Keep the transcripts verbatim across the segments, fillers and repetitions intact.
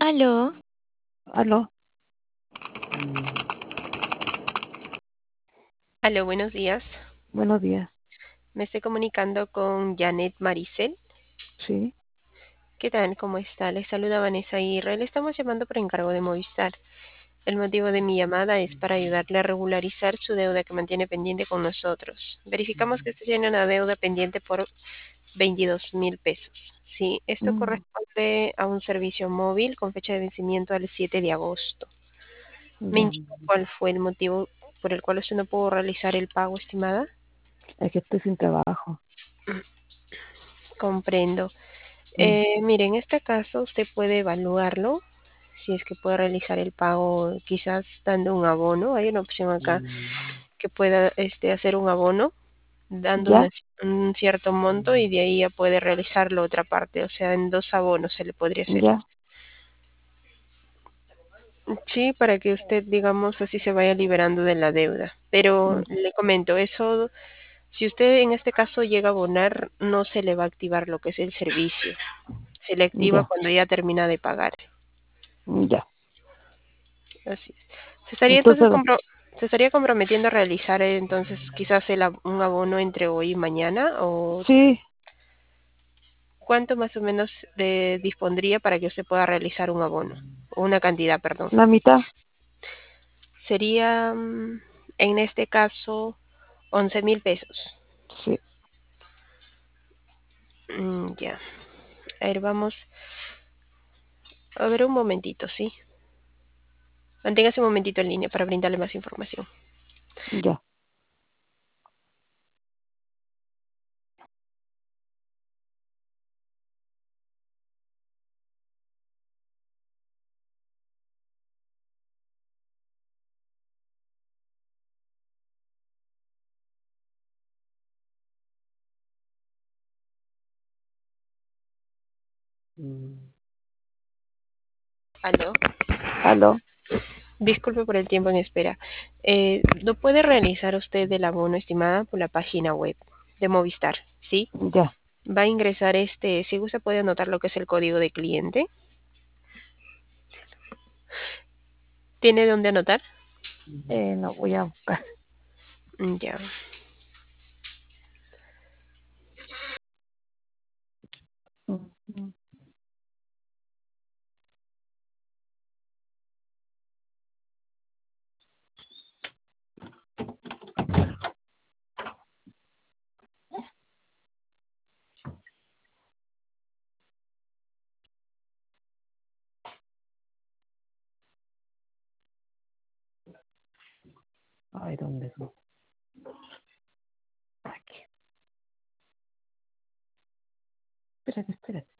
Aló, Aló, Aló, buenos días. buenos días. Me estoy comunicando con Janet Maricel. Sí, ¿Qué tal? ¿Cómo está? Les saluda Vanessa Irre. Le estamos llamando por encargo de Movistar. El motivo de mi llamada es para ayudarle a regularizar su deuda que mantiene pendiente con nosotros. Verificamos que usted tiene una deuda pendiente por veintidós mil pesos. Sí, esto mm, corresponde a un servicio móvil con fecha de vencimiento al siete de agosto. ¿Me ya. indica cuál fue el motivo por el cual usted no pudo realizar el pago, estimada? Es que estoy sin trabajo. Comprendo. Mm, Eh, mire, en este caso usted puede evaluarlo, si es que puede realizar el pago quizás dando un abono. Hay una opción acá que pueda este, hacer un abono dando una- ¿Ya? un cierto monto y de ahí ya puede realizar la otra parte. O sea, en dos abonos se le podría hacer. ¿Ya? Sí, para que usted, digamos, así se vaya liberando de la deuda. Pero Mm, le comento, eso, si usted en este caso llega a abonar, no se le va a activar lo que es el servicio. Se le activa ya, cuando ya termina de pagar. ya. Así es. Se estaría entonces Entonces, compro- se estaría comprometiendo a realizar eh, entonces quizás el ab- un abono entre hoy y mañana o sí, cuánto más o menos de- dispondría para que usted pueda realizar un abono o una cantidad, perdón. la mitad, Sería mm, en este caso once mil pesos. sí, Mm, ya. A ver, vamos a ver un momentito, ¿sí? Manténgase un momentito en línea para brindarle más información. ya. Mm. ¿Aló? Aló, Disculpe por el tiempo en espera. Eh, ¿no puede realizar usted el abono, estimada, por la página web de Movistar? ¿Sí? ya. Va a ingresar este, si gusta puede anotar lo que es el código de cliente. ¿Tiene dónde anotar? Eh, no voy a buscar. Mm, ya. Mm, mm. Ay, ¿dónde son? Aquí. Espérate, espérate.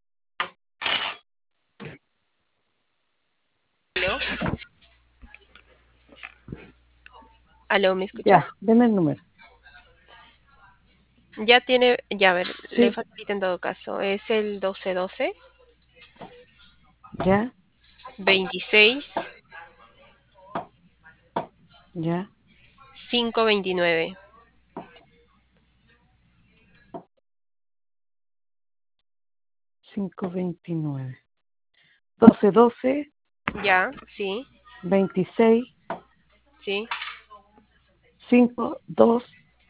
¿Aló? ¿Aló? ¿Me escucha? Ya, deme el número. Ya tiene, ya a ver, le Sí, facilito en todo caso. Es el doce doce ya, veintiséis ya. quinientos veintinueve. Cinco veintinueve. Doce, doce, Ya, sí, veintiséis, sí. cinco, dos,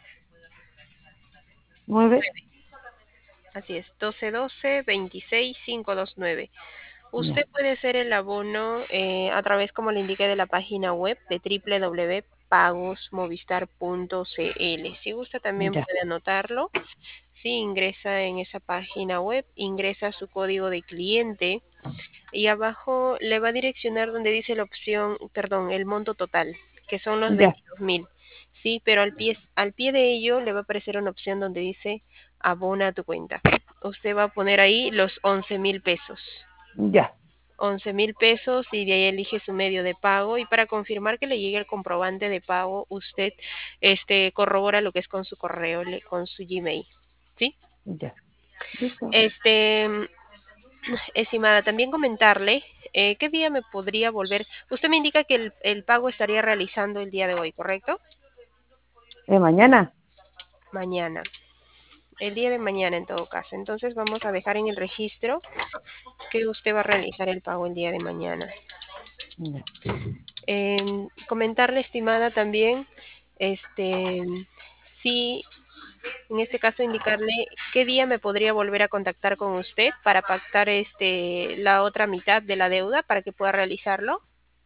nueve. Así es, doce doce veintiséis quinientos veintinueve. Usted Ya, puede hacer el abono eh, a través, como le indiqué, de la página web de w w w punto pagos movistar punto c l. Si gusta, también ya, puede anotarlo. Si ingresa en esa página web, ingresa su código de cliente y abajo le va a direccionar donde dice la opción, perdón, el monto total, que son los ya, veintidós mil. Sí, pero al pie, al pie de ello le va a aparecer una opción donde dice abona a tu cuenta. Usted va a poner ahí los once mil pesos. ya, once mil pesos y de ahí elige su medio de pago y para confirmar que le llegue el comprobante de pago, usted este, corrobora lo que es con su correo, le- con su Gmail. ¿Sí? ya. Listo. Este, estimada, también comentarle eh, qué día me podría volver. Usted me indica que el, el pago estaría realizando el día de hoy, ¿correcto? Eh, mañana. Mañana. El día de mañana en todo caso. Entonces vamos a dejar en el registro que usted va a realizar el pago el día de mañana. Ya. Eh, comentarle, estimada, también, este, si en este caso indicarle qué día me podría volver a contactar con usted para pactar este la otra mitad de la deuda para que pueda realizarlo.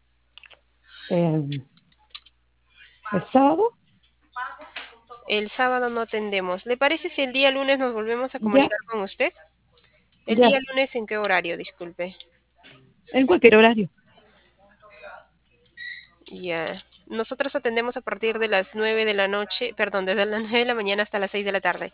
Eh, ¿El sábado? El sábado no atendemos. ¿Le parece si el día lunes nos volvemos a Ya, comunicar con usted? El día ya. lunes, ¿en qué horario? Disculpe. En cualquier horario. Ya. Nosotros atendemos a partir de las nueve de la noche, perdón, desde las nueve de la mañana hasta las seis de la tarde.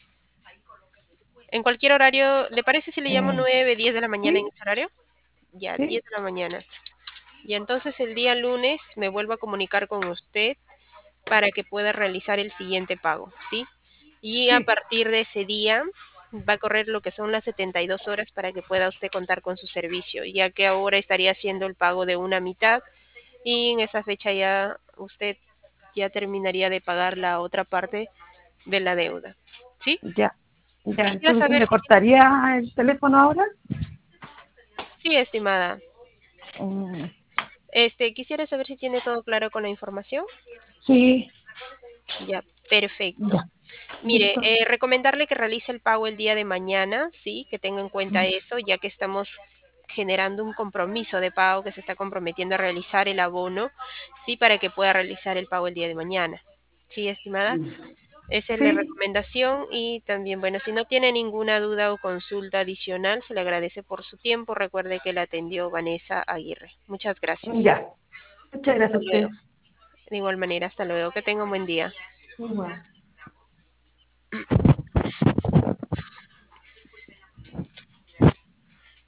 En cualquier horario, ¿le parece si le llamo Eh, nueve, diez de la mañana en sí, ese horario? Ya, diez sí, de la mañana. Y entonces el día lunes me vuelvo a comunicar con usted para que pueda realizar el siguiente pago, ¿sí? Y a sí, partir de ese día va a correr lo que son las setenta y dos horas para que pueda usted contar con su servicio, ya que ahora estaría haciendo el pago de una mitad y en esa fecha ya usted ya terminaría de pagar la otra parte de la deuda, ¿sí? ya. Ya, Quisiera entonces saber me si tiene... cortaría el teléfono ahora. Sí, estimada. Mm, Este, quisiera saber si tiene todo claro con la información. sí, Ya, perfecto. ya, Mire, listo. eh, recomendarle que realice el pago el día de mañana, sí, que tenga en cuenta Mm, eso, ya que estamos generando un compromiso de pago que se está comprometiendo a realizar el abono, sí, para que pueda realizar el pago el día de mañana. Sí, estimada, mm. esa es la Sí, recomendación y también, bueno, si no tiene ninguna duda o consulta adicional, se le agradece por su tiempo. Recuerde que la atendió Vanessa Aguirre. Muchas gracias. ya. Muchas Hasta gracias a usted. luego. De igual manera, hasta luego. Que tenga un buen día. Igual.